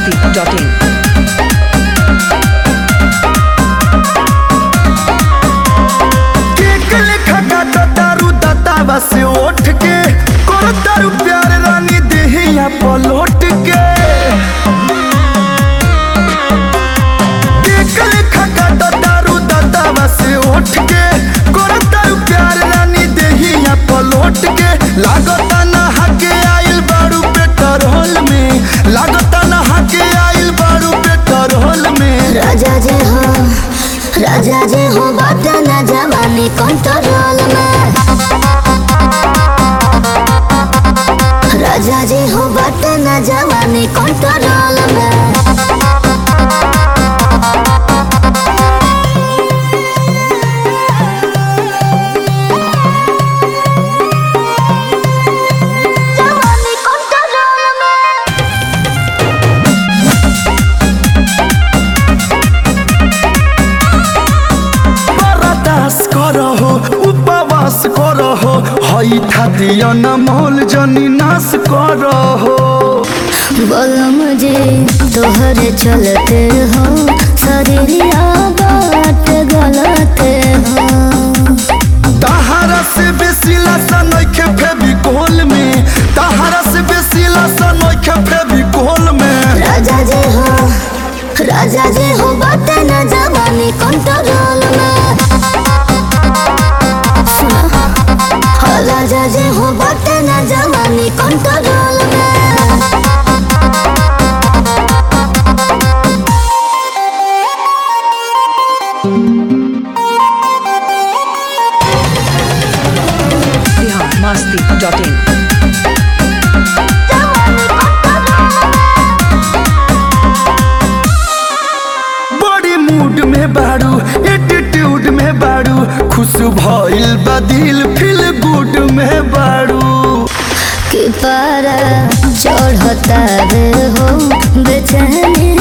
masti.in से उठ के कर दारू प्यार रानी देहिया पलट के दारू दादा से उठ के कर दारू प्यार रानी देहिया पलट के लागता नहा के आइल बारू पेट्रोल में लागता नहा के आइल बारू पेट्रोल में राजा जे हो बात ना जवानी कंट्रोल में राजा जी हो बात न जवानी कंट्रोल में जवानी कंट्रोल में बर्दाश्त करहो उपवास करहो हई खातिया न मोल जनी नाश करहो बोलो मुझे तोहरे चलते हो शरीरिया बात गलते हो तहारा से बेसी लसन नइखे फेविकोल में तहारा से बेसी लसन नइखे फेविकोल में राजा जी हो बात न जवानी कंट्रोल में सुना राजा जी हो बात न जवानी कंट्रोल में masti.in बड़ी मूड में बारू एटीट्यूड में बारू खुश भइल बा दिल फील गुड में बारू कि पारा चढ़ता रे हो बेचैनी